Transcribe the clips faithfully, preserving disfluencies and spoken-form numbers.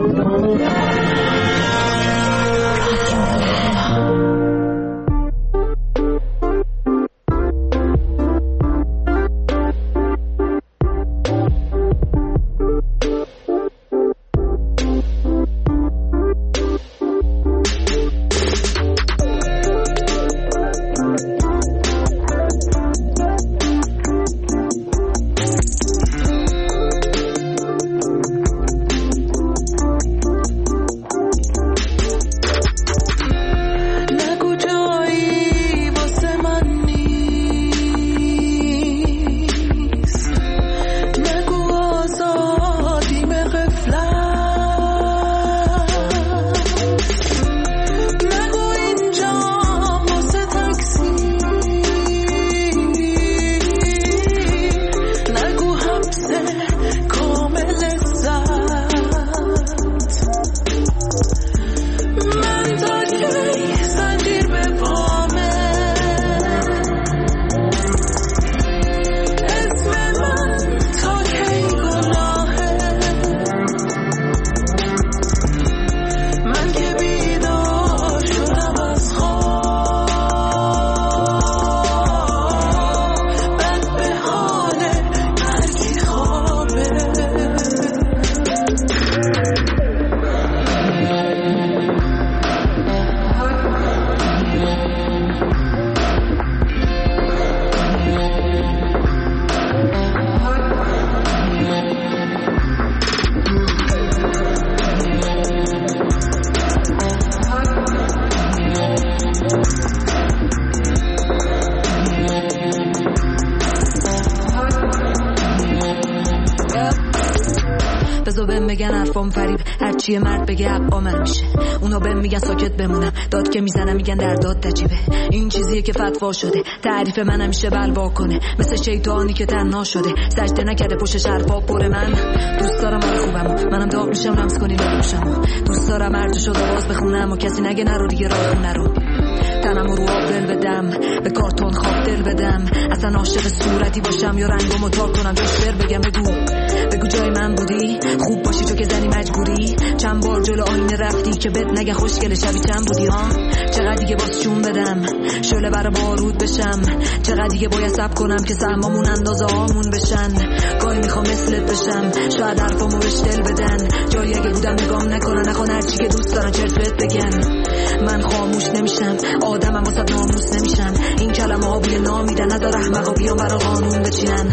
بگن حرفام فریب، هرچیه مرد بگه حقا من میشه. اونا بهم میگن ساکت بمونم، داد که میزنم میگن در داد تجیبه. این چیزیه که فتوا شده، تعریف من همیشه بلوا کنه، مثل شیطانی که تنها شده، سجده نکرده پشت حرفا پر من. دوست دارم حال خوبمو، منم داغ میشم لمس کنی نمیشم. دوست دارم هر جوش آواز بخونم و کسی نگه نرو دیگه راه نرو. تنم رو آب دل بدم، به کارتون خواب دل بدم، اصلا عاشق صورتی باشم یا رنگمو تا کنم جوش بر بگم. بگو بگو جای من بودی، خوب باشی تو که زنی مجبوری. چند بار جلو آینه رفتی که بد نگه خوشگل شبی چند بودی ها. چقدر دیگه باز چون بدم شعله برا بارود بشم، چقدر دیگه باید صبر کنم که سهمامون اندازه هامون بشن. گاهی میخوام مثلت بشم، شاید حرفامو بهش دل بدن، جایی اگه بودم نگام نکنن، نخوان هرچی که دوست دارن چرت بهت بگن. من خاموش نمیشم، آدمم واسه ناموس نمیشم. این کلمه ها بوی نامیدن، نداره احمقا بیان برا قانون بچینن.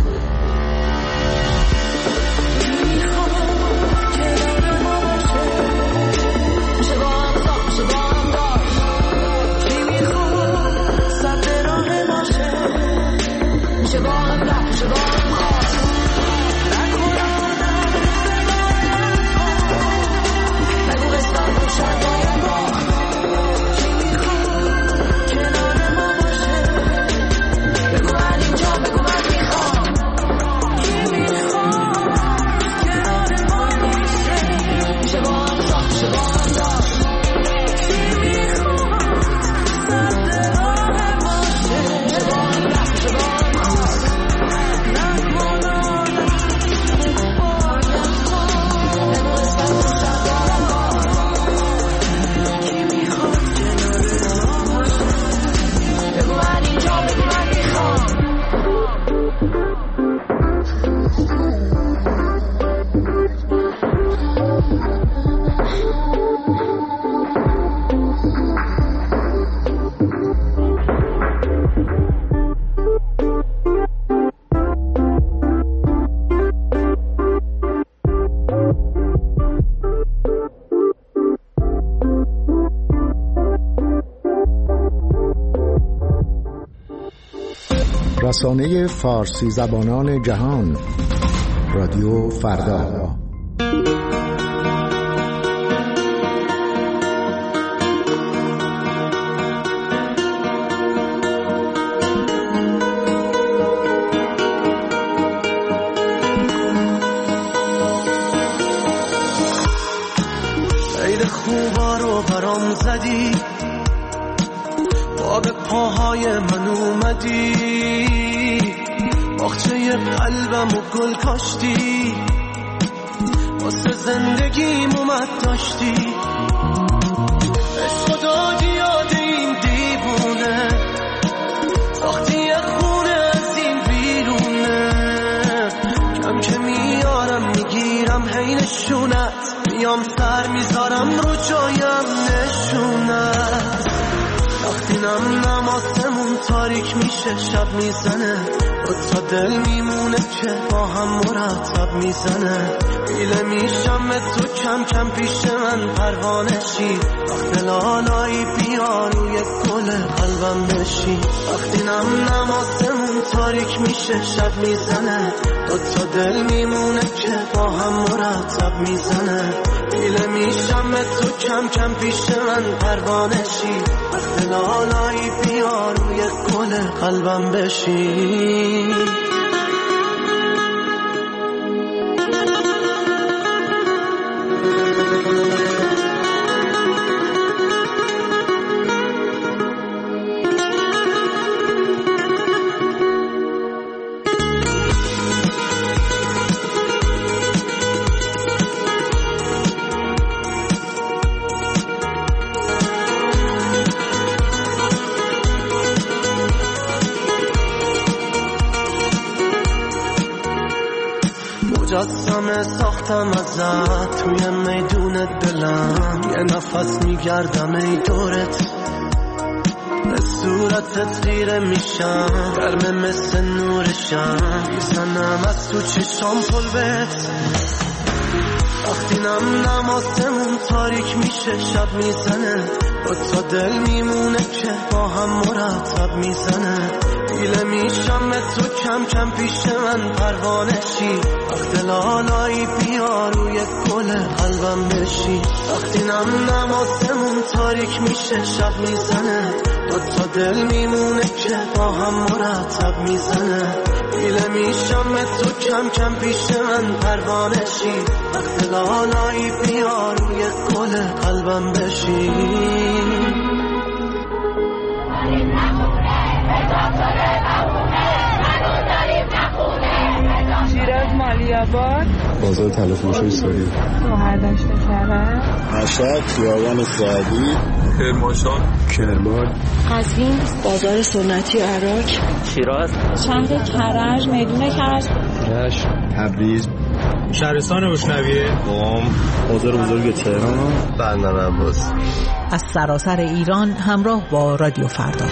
رسانه فارسی زبانان جهان، رادیو فردا. عید خوبا رو برام زدی، با به پاهای من اومدی، باغچه قلبم و گل کاشتی، واسه زندگیم اومد داشتی عشق دادی یاد این دیوونه ساختی یه خونه از این بیرونه کم که میارم میگیرم هی نشونت میام سر میذارم رو جایم نشونت وقتی نم نماسمون تاریک میشه شب میزنه دو تا دل میمونه که با هم مرتب میزنه ایله میشم تو کم کم پیش من پروانه شی وقت لالایی بیا روی گل قلبم بشی وقتی نم نماسمون تاریک میشه شب میزنه دو تا دل میمونه که با هم مرتب میزنه ایله میشم تو کم کم پیش من پروانه شی وقت لالایی بیا روی گل قلبم بشی مجسمه ساختم ازت توی میدون دلم یه نفس میگردم ای دورت به صورتت خیره میشم گرمه مثل نورشم میزنم از تو چشام پلوت وقتی نم نماسمون تاریک میشه شب میزنه دو تا دل میمونه که با هم مرتب میزنه ایله میشم تو کم کم پیش من پروانه شی وقت لالایی بیا روی گل قلبم بشی وقتی نم نماسمون تاریک میشه شب میزنه دو تا دل میمونه که با هم مرتب میزنه ایله میشم تو کم کم پیش من پروانه شی وقت لالایی بیا روی گل قلبم بشی شیراز مالیاباد بازار تلفروشی سوری گوهر دشت کرج مشهد خیابان سعدی کرمانشاه کرمان قزوین بازار سنتی عراق شیراز شهر کرج میدون کرج رشت تبریز شهرستان بوشنویه قم بازار بزرگ تهران بندر عباس از سراسر ایران همراه با رادیو فردا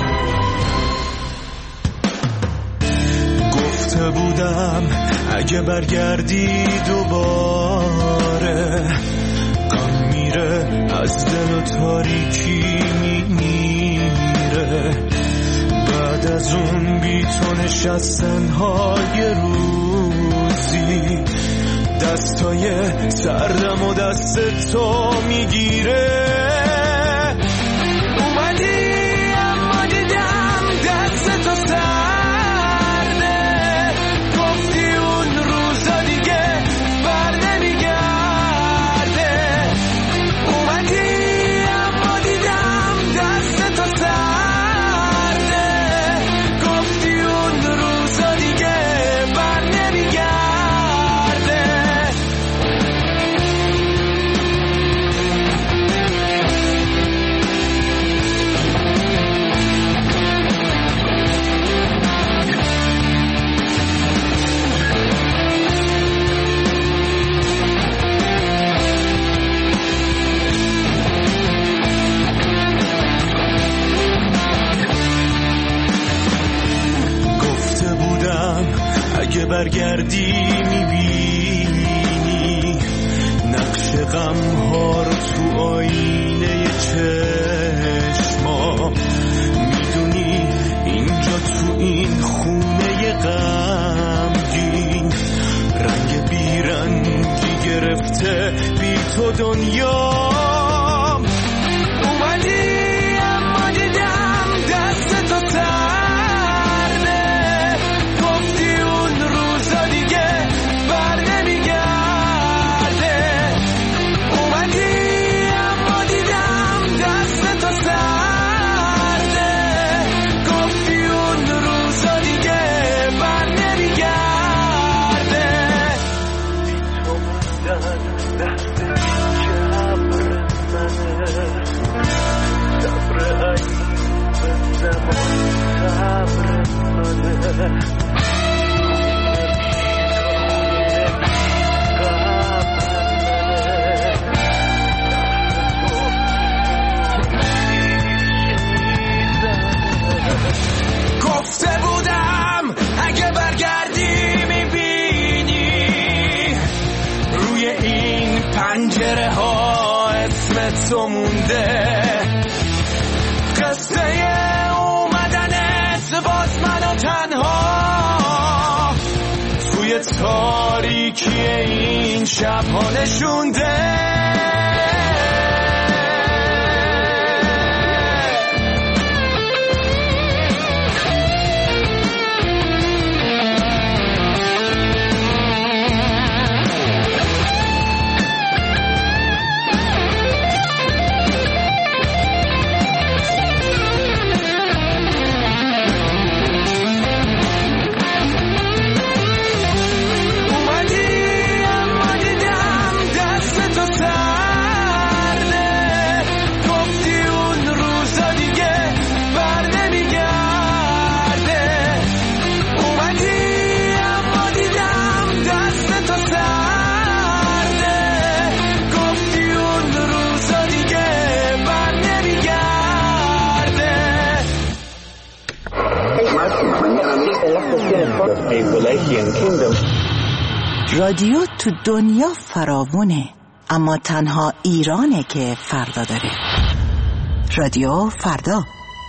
گفته بودم اگه برگردی دوباره غم میره از دل و تاریکی میمیره بعد از اون بی تو نشستن های روزی دستای سردم و دست تو میگیره اومدی اما دیدم دست تو سرده گفتی اون روزا دیگه بر نمیگرده اومدی اما دیدم دست تو سرده گفتی اون روزا دیگه بر نمیگرده اگه برگردی میبینی نقش غم ها رو تو آینه چشما میدونی اینجا تو این خونه غمگین رنگ بیرنگی گرفته بی تو دنیا اومدی اما دیدم دست تو خاطره ها اسم تو مونده، قصه اومدنت باز منو تنها توی تاریکی این شب ها نشونده. رادیو تو دنیا فراوونه، اما تنها ایرانه که فردا داره. رادیو فردا.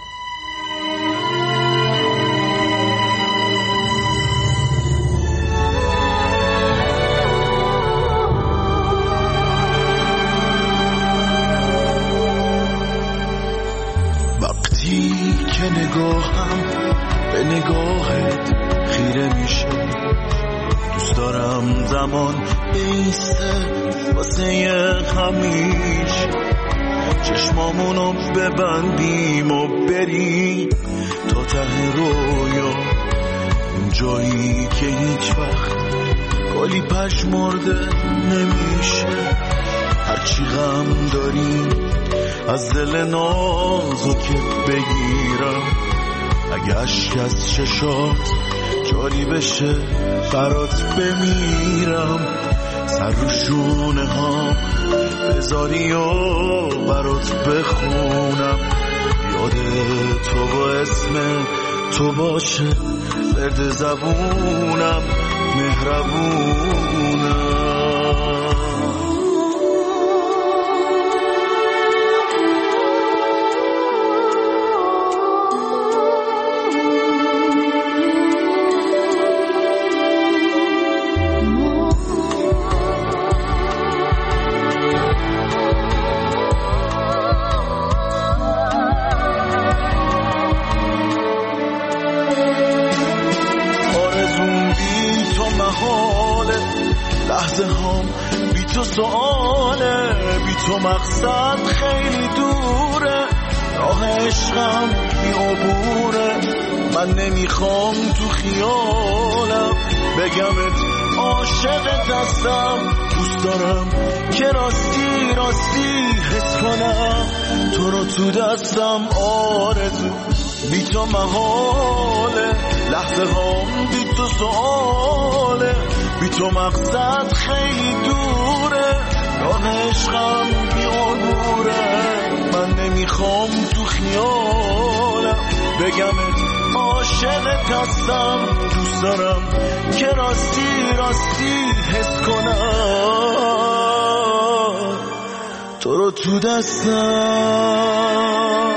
وقتی که نگاهم به نگاهت خیره میشه، دوست دارم زمان بیسته واسه همیشه، چشمامونو ببندیم و بریم تا ته رویا، اون جایی که هیچ وقت گلی پژمرده نمیشه. هرچی غم داریم از دل نازکت بگیرم، اگه اشک از چشات جاری بشه برات بمیرم، سر رو شونه ها بذاری و برات بخونم، یاد تو با اسم تو باشه برد زبونم، مهربونم. لحظه هم بی تو سؤاله، بی تو مقصد خیلی دوره، راه عشقم بی عبوره، من نمیخوام تو خیالم بگمت عاشقت هستم، دوست دارم که راستی راستی حس کنم تو رو تو دستم، آرزو بی تو محاله، لحظه هم بی تو سؤاله، بی تو مقصد خیلی دوره، راه عشقم بی عبوره، من نمیخوام تو خیالم بگمت عاشقت هستم، دوست دارم که راستی راستی حس کنم تو رو تو دستم.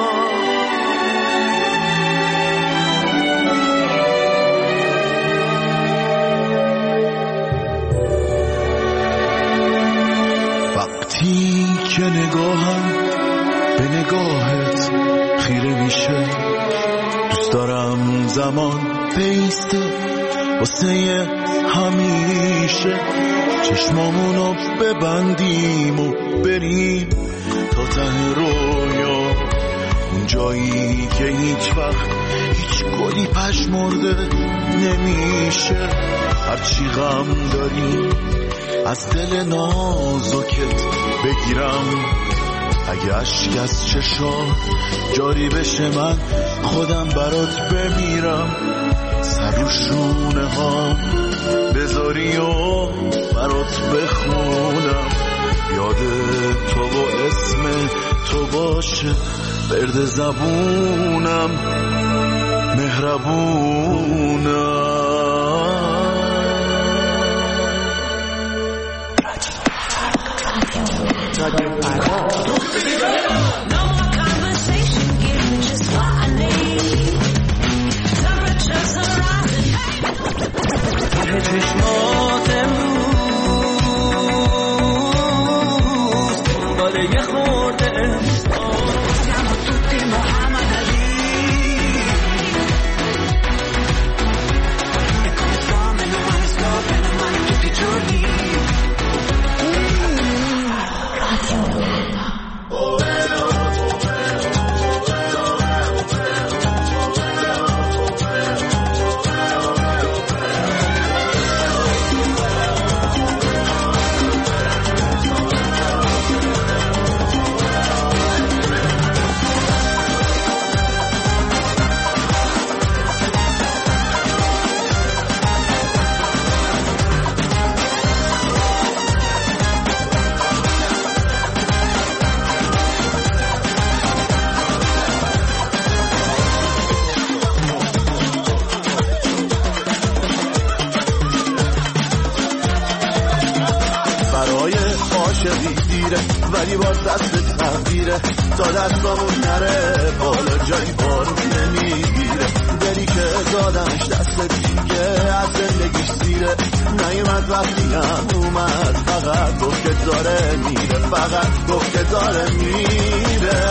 که نگاهم به نگاهت خیره میشه، دوست دارم زمان بیسته واسه همیشه، چشمامونو ببندیم و بریم تا ته رویا، اون جایی که هیچ وقت هیچ گلی پژمرده نمیشه. هرچی غم داریم از دل نازکت بگیرم، اگه اشک از چشات جاری بشه من خودم برات بمیرم، سر رو شونه ها بذاری و برات بخونم، یاد تو با اسم تو باشه برد زبونم، مهربونم. رادیو فردا. ته چشمات امروز دنباله یه خورده ولی باز دست تغییره تا دستامون نره بالا جایی بارون نمیگیره. دلی که دادمش دست دیگه از زندگیش سیره نیومد وقتی هم اومد فقط گفت که داره میره فقط گفت که داره میره.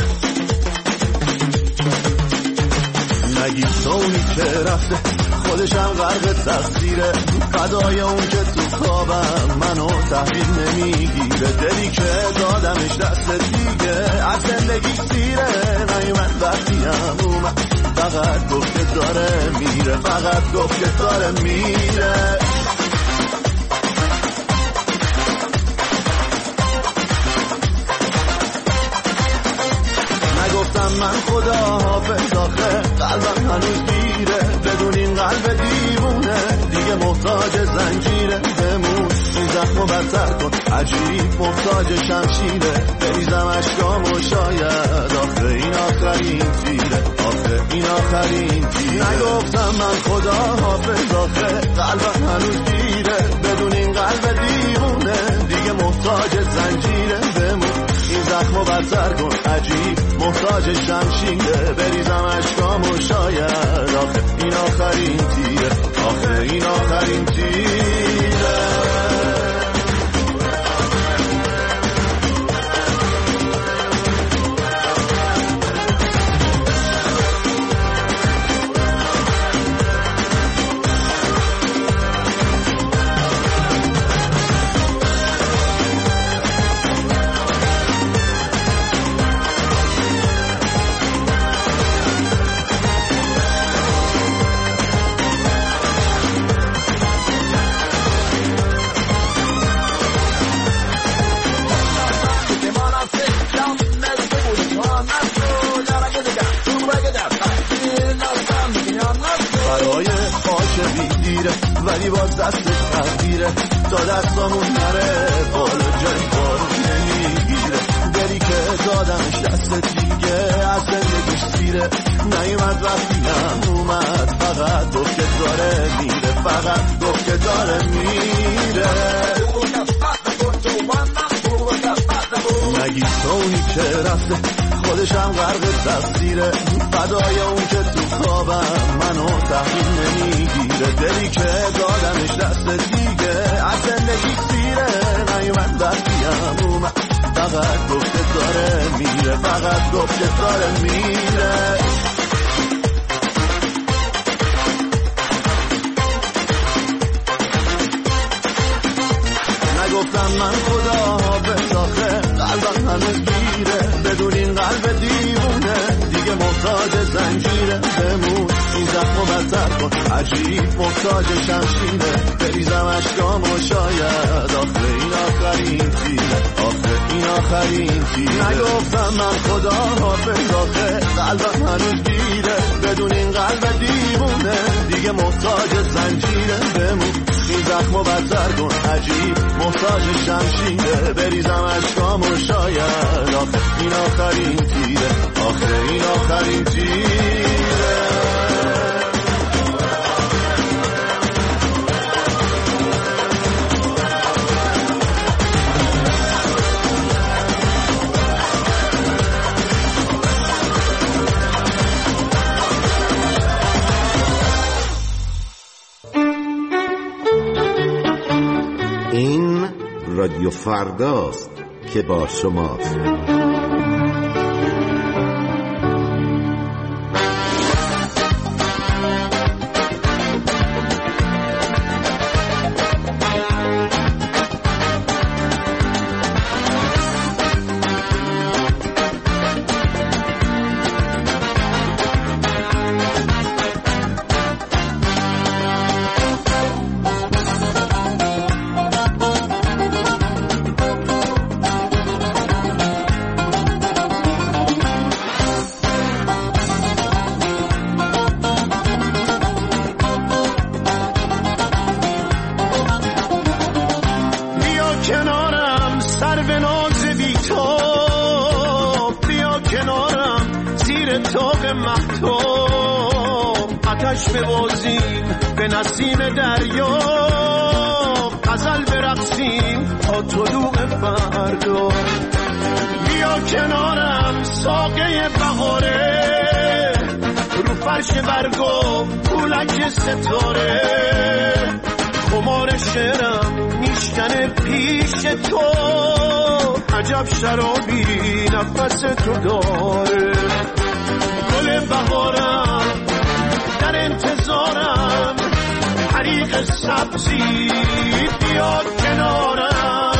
نگی سونی که رفته خودشم غرق تقصیره فدای اون که تو خوابم منو تحویل نمیگیره. دلی که دادمش دست دیگه از زندگی سیره نیومد وقتی هم اومد فقط گفت که داره میره فقط گفت که داره میره. نگفتم من خدا حافظ آخه قلبم هنوز گیره بدون این قلب دیوونه دیگه محتاج زنجیره. بمون این زخمو بدتر کن عجیب محتاج شمشیره بریزم اشکامو شاید آخه این آخرین تیره آخه این آخرین تیره. نگفتم من خدا حافظ آخه قلبم هنوز گیره بدون این قلب دیوونه دیگه محتاج زنجیره. بمون این زخمو بدتر کن عجیب محتاج شمشیره بریزم اشکامو شاید آخه این آخرین تیره آخه این آخرین تیره. ولی باز دستش تغییره تا دستامون نره بالا جایی بارون نمیگیره. دلی که دادمش دست دیگه از زندگیش سیره نیومد وقتی هم اومد فقط گفت که داره میره فقط گفت که داره میره. نگی سونی که رفته خودشم غرق تقصیره فدای اون که تو خوابم منو تحویل نمیگیره. دلی که دادمش دست دیگه از زندگی سیره نیومد وقتی هم اومد فقط گفت که داره میره فقط گفت که داره میره. نگفتم من خدا حافظ آخه قلبم هنوز گیره بدون این قلب دیوونه دیگه محتاج زنجیره. بمون این زخمو بدتر کن عجیب محتاج شمشیره بریزم اشکامو شاید آخه این آخرین تیره آخه این آخرین تیره. نگفتم من خدا حافظ آخه قلبم هنوز گیره بدون این قلب دیوونه دیگه محتاج زنجیره. بمون این زخمو بدتر کن عجیب محتاج شمشیره بریزم اشکامو شاید آخه این آخرین تیره آخه این آخرین تیره. فرداست که با شماست. ببازیم به نسیم دریا، غزل برقصیم تا طلوع فردا. بیا کنارم ساقه بهاره، رو فرش برگا پولک ستاره. خمار شعرم میشکنه پیش تو، عجب شرابی نفس تو داره. گل بهارم در انتظارم، حریق سبزی بیاد کنارم.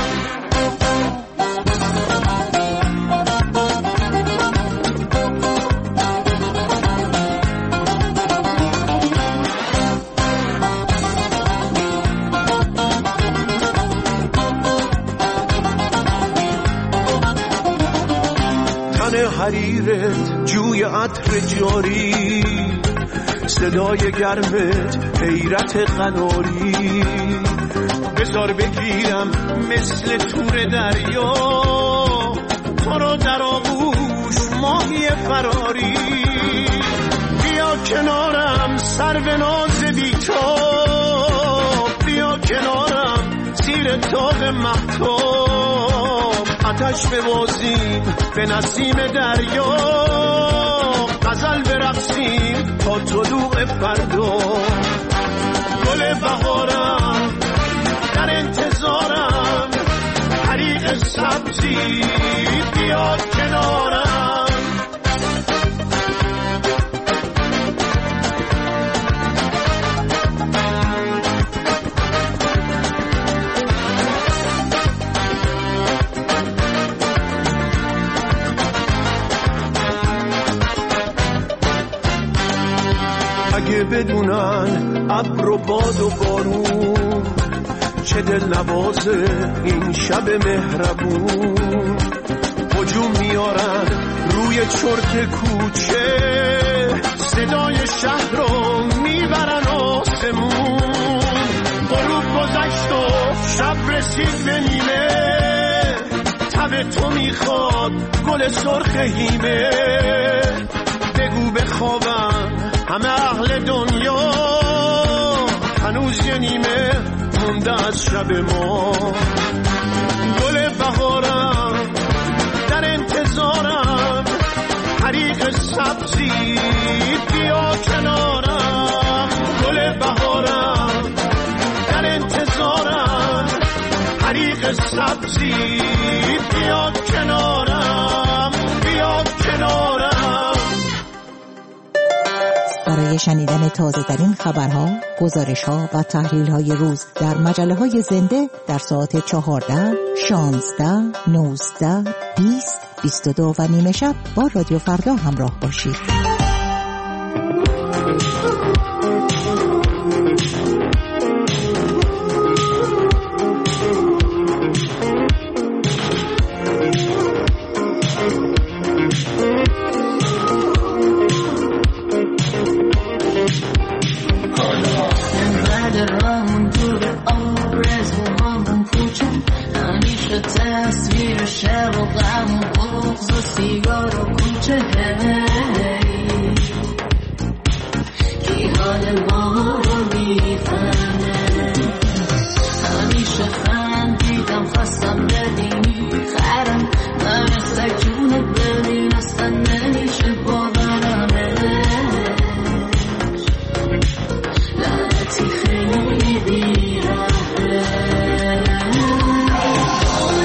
تن حریرت جوی عطر جاری، صدای گرمت حیرت قناری. بذار بگیرم مثل تور دریا، تو رو در آغوش ماهی فراری. بیا کنارم سرو ناز بی‌تاب، بیا کنارم زیر تاق مهتاب. آتش ببازیم به نسیم دریا، غزل برقصیم تا طلوع فردا. گل بهارم در انتظارم، حریق سبزی بیاد کنارم. اگه بدونن ابر و باد و بارون، چه دل نوازه این شب مهربون. هجوم میارن روی چرت کوچه، صدای شهر رو میبرن آسمون. غروب گذشت و شب رسید به نیمه، تب تو میخواد گل سرخ هیمه. بگو بخوابم همه اهل دنیا، هنوز یه نیمه مونده از شب ما. گل بهارم در انتظارم، حریق سبزی بیا کنارم. گل بهارم در انتظارم، حریق سبزی بیا کنارم، بیا کنارم. برای شنیدن تازه ترین خبرها، گزارش‌ها و تحلیل‌های روز در مجله‌های زنده در ساعت چهارده، شانزده، نوزده، بیست، بیست و دو و نیمه شب با رادیو فردا همراه باشید. تصویر شب و غم و بغض و سیگار و کوچه کی حال ما رو میفهمه. همیشه خندیدم خواستم بدینی خرم، من سکونت ببین اصلا نمیشه باورمه. لعنتی خیلی بیرهه.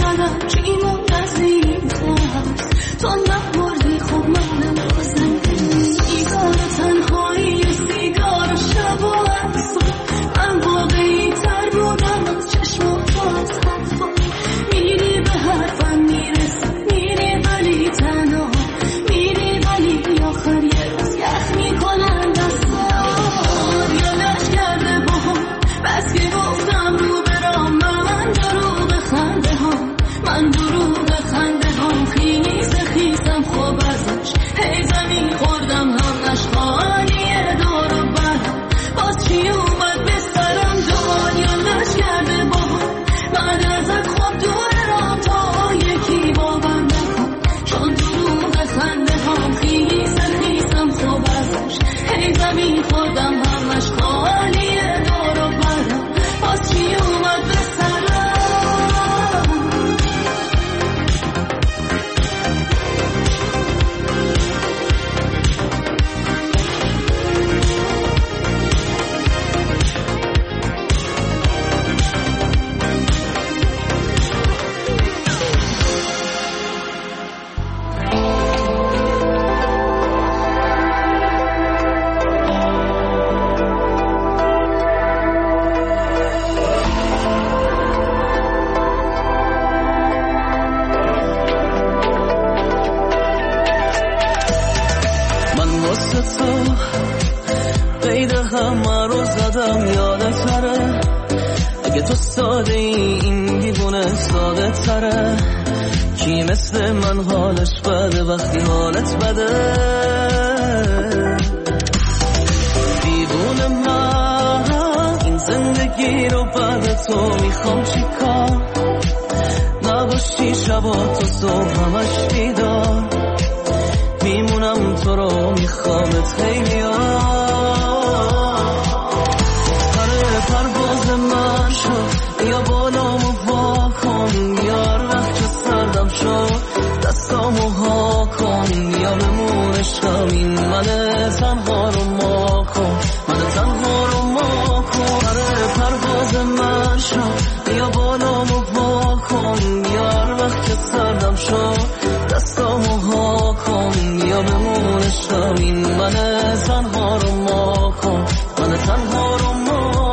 منم چیمون نزدیک هست تو نبردی خب منم بازم سیگار تنهایی سیگار شب و عصر من واقعی تر بودم از چشم و باز حرفا میری به حرفم میرسی میری ولی تنها میری ولی آخر یه روز یخ میکنن دستان یادش کرده با هم بس که گفتم رو برام من دروغ خنده ها من دروغ خنده ها خیز خیزم خوب ازش هی زمین خوردم هم نشخانیه دور و برم باز چی اومد به سرم دنیا نش کرده با هم بعد ازت خوب دور را تا یکی باورم نکن چون دروغ خنده ها خیز خیزم خوب ازش هی زمین خوردم هم نشخانیه دور و برم باز چی اومد به سرم تو ساده ای این دیوونه ساده تره کی مثل من حالش بده وقتی حالت بده دیوونه من این زندگی رو بعد تو میخوام چی کار نباشی شبا تو صبح همش بیدار میمونم تو رو میخوامت خیلی پرواز من شد یا بالامو وا کن یار وقت که سردم شد دستامو ها کن یا بمون عشقم این من تنها رو ما کن من تنها رو ما کن پرواز من شد یا بالامو وا کن یار وقت که سردم شد دستامو ها کن یا بمون عشقم این من تنها رو ما کن من تنها رو ما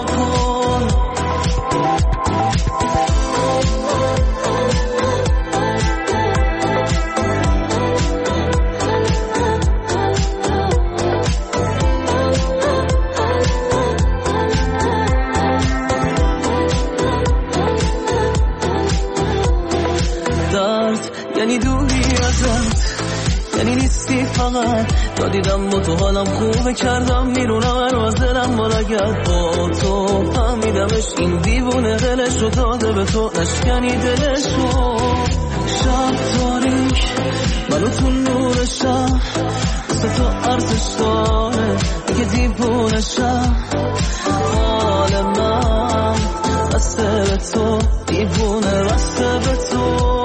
یعنی دوری ازت یعنی نیستی فقط تا دیدم با تو حالم خوبه کردم میرونم هر از دلم مالگرد با تو فهمیدمش این دیوونه دلش رو داده به تو نشکنی دلشو شب تاریک منو تو نور شب بسه تو ارزش داره که دیوونه شب حال من بسته به تو دیوونه بسته به تو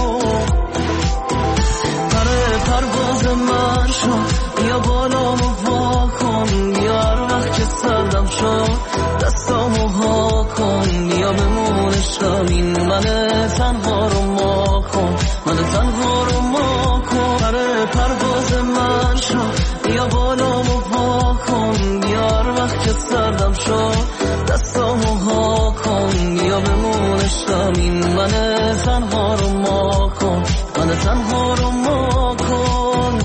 پرواز من شد یا بالامو وا کن یار وقت که سردم شد دستامو ها کن یا بمون عشقم این من تنها رو ما کن من تنها رو ما کن پرواز من شد یا بالامو وا کن یار وقت که سردم شد دستامو ها کن یا بمون عشقم این من تنها رو ما کن من تنها رو ما کن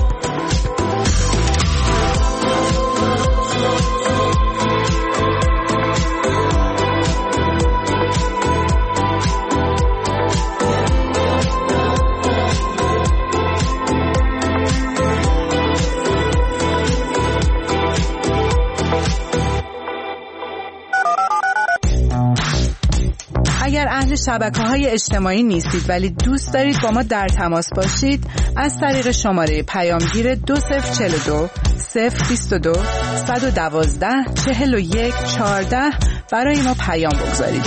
اگر اهل شبکه‌های اجتماعی نیستید ولی دوست دارید با ما در تماس باشید از طریق شماره پیامگیر دو صفر چهل و دو صفر بیست و دو صد و دوازده چهل و یک چهارده برای ما پیام بگذارید.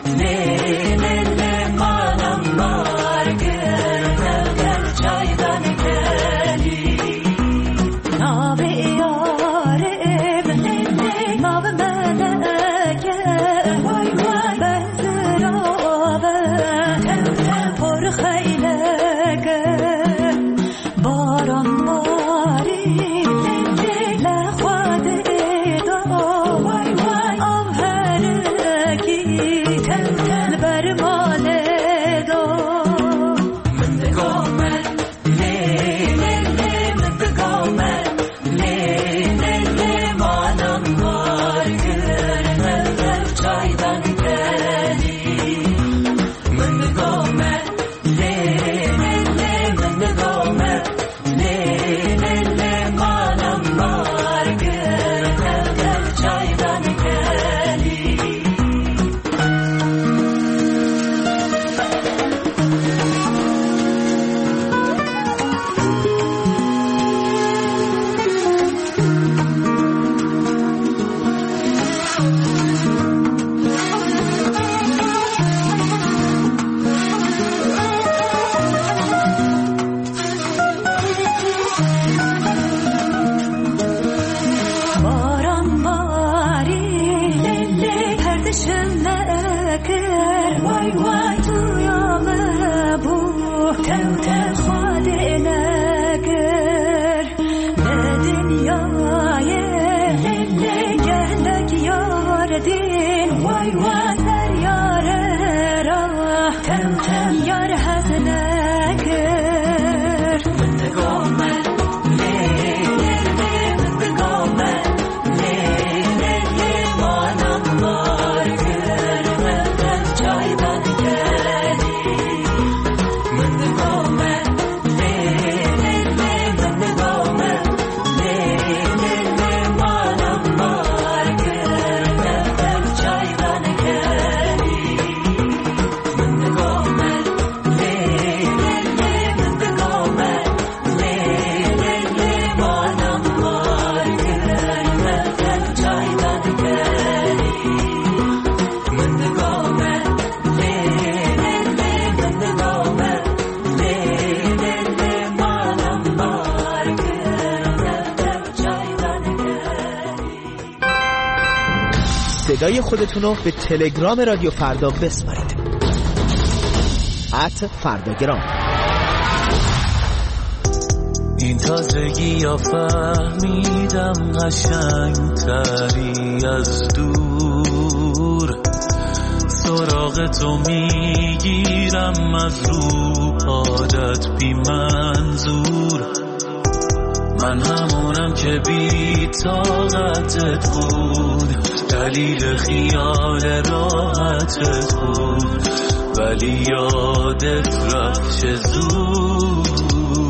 صدای خودتون رو به تلگرام رادیو فردا بسپارید. ات فرداگرام. این تازگی یا فهمیدم قشنگتری از دور، سراغ تو میگیرم از رو عادت بی منظور. من همونم که بی طاقتت بود، دلیل خیال راحتت بود، ولی یادت رفت چه زود.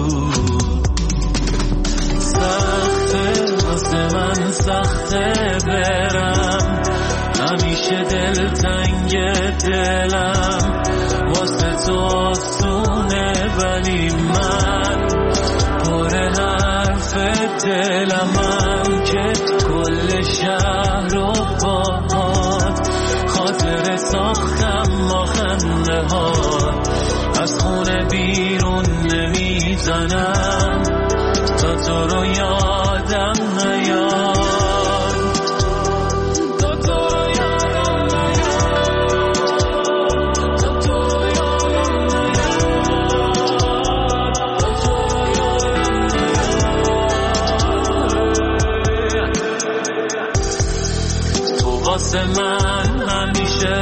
سخته واسه من سخته برم، همیشه دلتنگ دلم، واسه تو آسونه ولی من پر حرف دلمم که کل شهر رو باهات خاطر ساختم با خنده هات. از خونه بیرون نمیزنم تا تو رو یادم نیاد. واسه من همیشه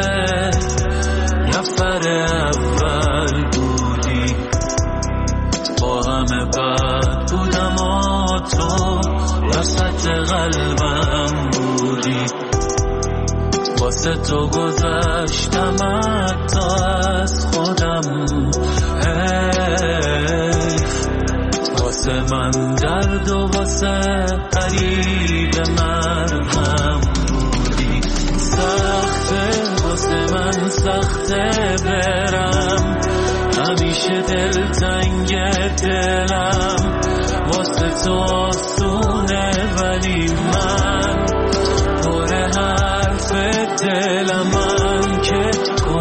نفر اول بودی، با همه بد بودم و تو وسط قلبم بودی. واسه تو گذشتم حتی از خودم، حیف. واسه من درد و واسه قریب مرهم. سخته واسه من سخته برم، همیشه دلتنگ دلم، واسه تو آسونه ولی من پر حرف دلمم که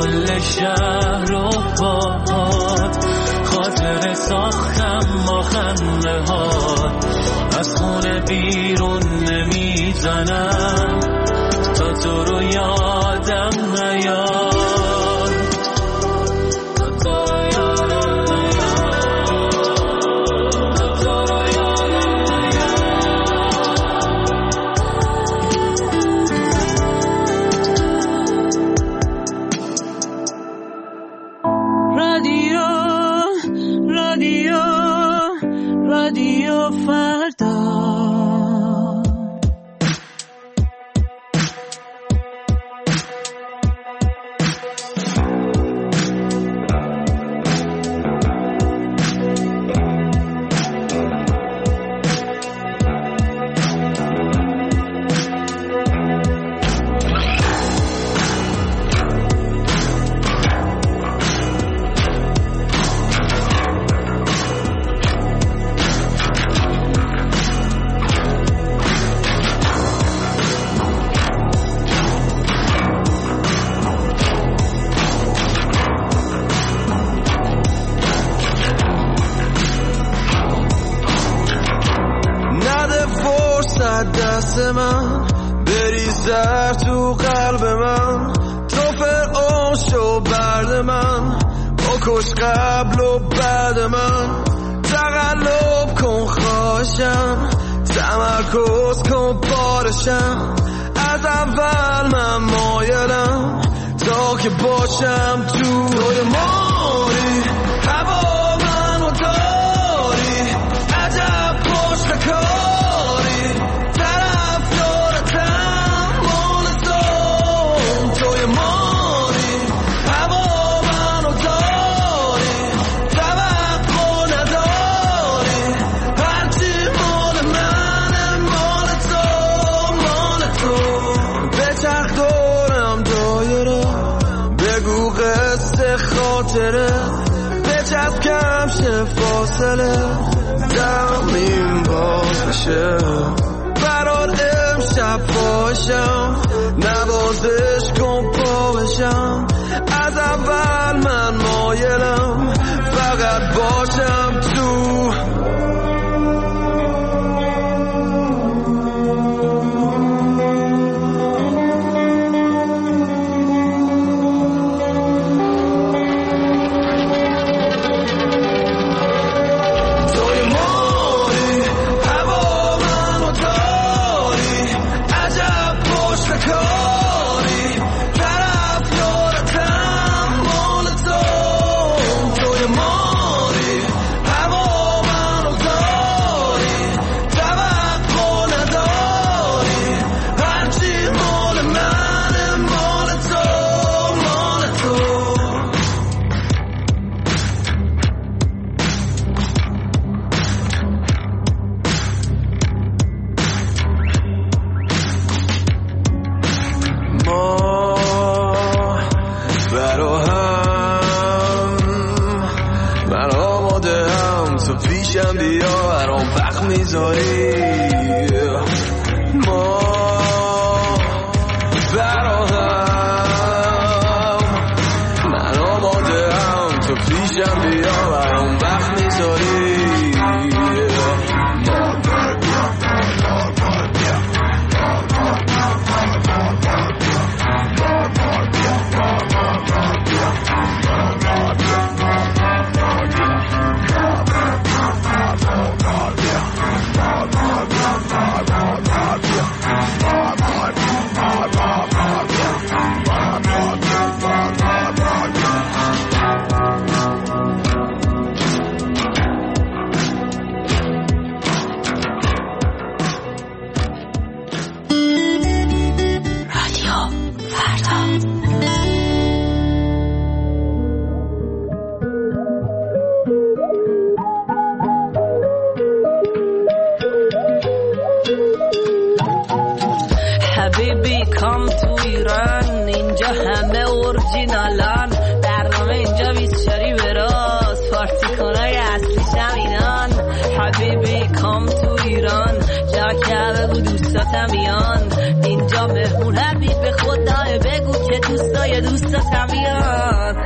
شهر و باهات، خاطر ساختم با خنده هات، از خونه بیرون نمیزنم تا تو رو یادم نیاد. من بریزر تو قلب من، تو فرعون شو برد من، بکش قبل و بعد من، تقلب کن خواهشم، تمرکز کن بارشم، از اول من مایلم تا که باشم تو روی ماری، هوا منو داری، عجب پشت کاری، طرف دارتم مال تو، توی ماری، هوا منو داری، توقع نداری، هرچی مال منه مال تو، مال تو، به چرخ دارم دایره، بگو قصه خاطره، بچسب کم شه فاصله، زمین باز بشه برات امشب باشم، نوازش کن پا بشم، از اول من مایلم فقط باشم تو. اینجا مهمون حبیب به خدا بگو که دوستای دوستت میان.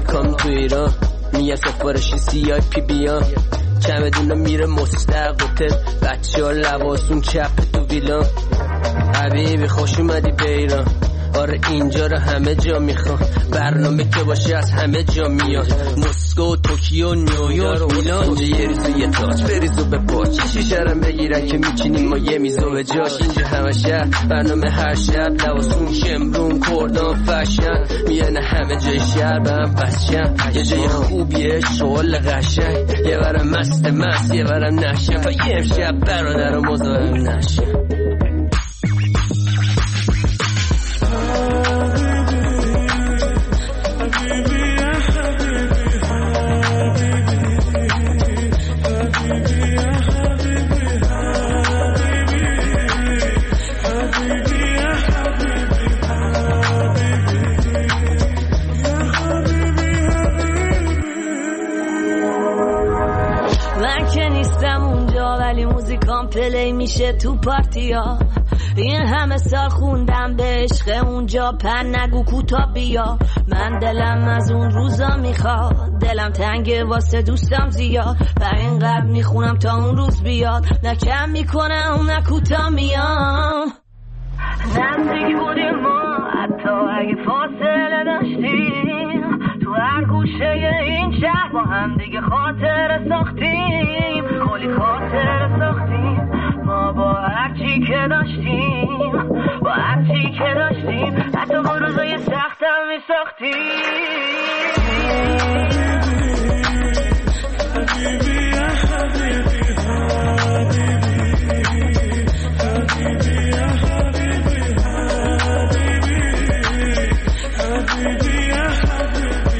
امریکا تو ایران میگه سفارشی سی آی پی بیان چمدونا میره مستق هتل بچه ها لباسون چپ تو ویلان حبیبی خوش اومدی به ایران آره اینجا رو همه جا میخوام برنامه که باشه از همه جا میاد مسکو توکیو نیویورک میلان اینجا یه ریزو یه تاج بریزو به پاچ شیشرم بگیرن که میچینیم ما یه میزو به جاش اینجا همه شهر برنامه هر شب لباسون شمرون کردان فشن میانه همه جای شهر به هم بچن یه جای خوبیه شغل قشنگ یه برم مست مست یه برم نشن و یه امشب برادر و مزاحم نشن پلی میشه تو پارتیا این همه سال خوندم به عشق اونجا پن نگو کوتا بیا من دلم از اون روزا میخواد دلم تنگه واسه دوستم زیاد و اینقدر میخونم تا اون روز بیاد نه کم میکنم نه کوتا میام نزدیک بودیم ما حتی اگه فاصله داشتیم تو هر گوشه این شهر با هم دیگه خاطر ساختیم کلی خاطر ساختیم ما با هرچی که داشتیم با هرچی که داشتیم حتی با روزای سختم می ساختیم حبیبی یا حبیبی حبیبی یا حبیبی حبیبی حبیبی یا حبیبی